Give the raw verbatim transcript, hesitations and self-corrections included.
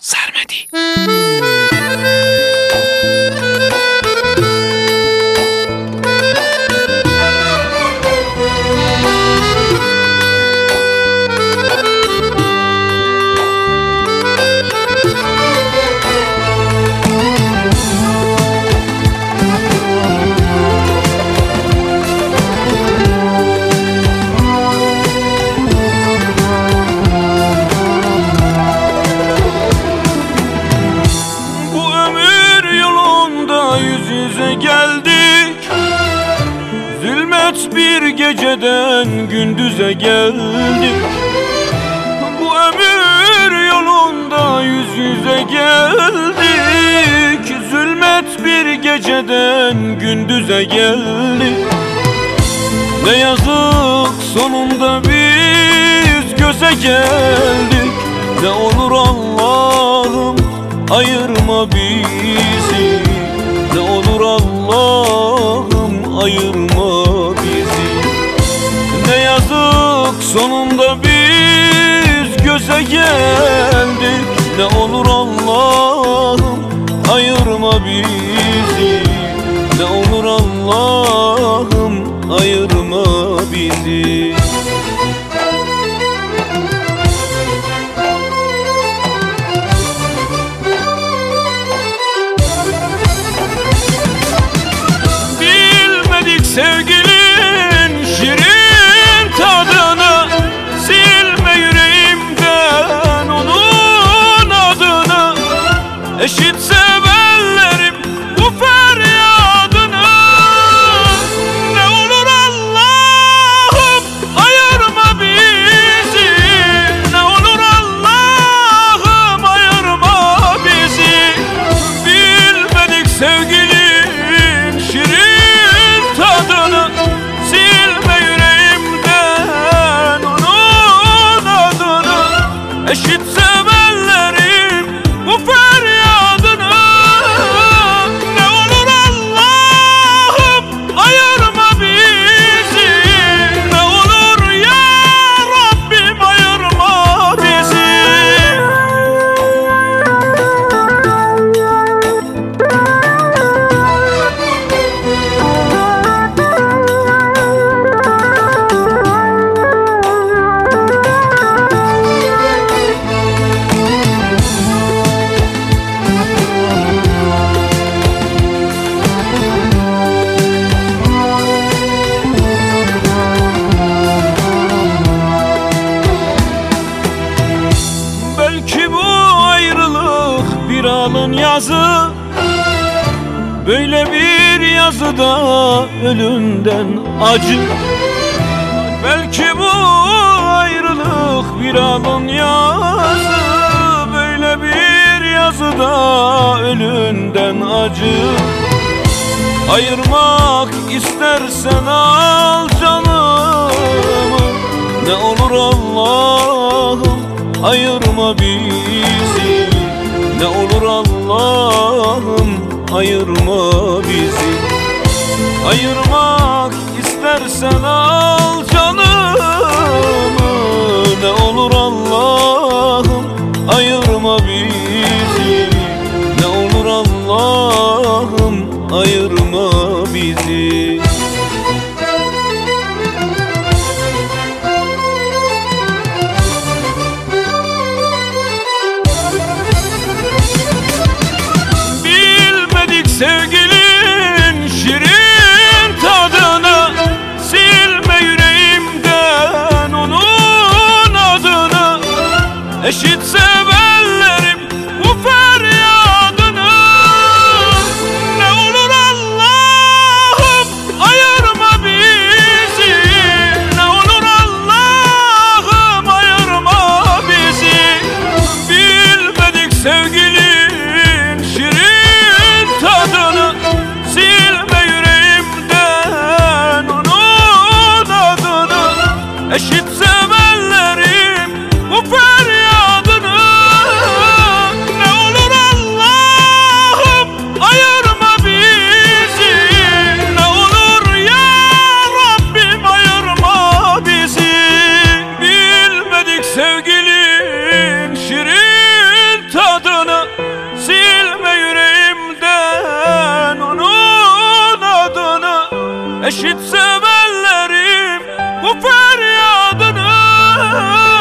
Sarmadi. Geldik, zulmet bir geceden gündüze geldik. Bu ömür yolunda yüz yüze geldik, zulmet bir geceden gündüze geldik. Ne yazık sonunda biz göze geldik. Ne olur Allah'ım ayırma bizi. Ne olur Allah'ım ayırma bizi. Ne yazık sonunda biz göze geldik. Ne olur Allah'ım ayırma bizi. Ne olur Allah'ım ayırma bizi. Sevgilin şirin tadını, silme yüreğimden onun adını. Eşit sevenlerim bu feryadını. Ne olur Allah'ım ayırma bizi. Ne olur Allah'ım ayırma bizi. Bilmedik sevgilin şirin tadını, silme yüreğimden onun adını. Eşit sevenlerim bu feryadını. Ne olur Allah'ım ayırma bizi. Ne olur ya Rabbim ayırma bizi. Belki bu ayrılık bir alın yazı. Böyle bir yazıda ölümden acı. Belki bu ayrılık bir alın yazı. Böyle bir yazıda ölümden acı. Ayırmak istersen al canımı. Ne olur Allah'ım ayırma bizi. Ne olur Allah'ım ayırma bizi. Ayırmak istersen al canımı. Ne olur Allah'ım ayırma bizi. Ne olur Allah'ım ayırma bizi. Sevgilin şirin tadını, silme yüreğimden onun adını. Eşit sevenlerim bu feryadını. Ne olur Allah'ım ayırma bizi. Ne olur Allah'ım ayırma bizi. Bilmedik sevgilin şirin tadını, silme yüreğimden onun adını. Eşit sevenlerim bu feryadını. eşit sevenlerim bu feryadını.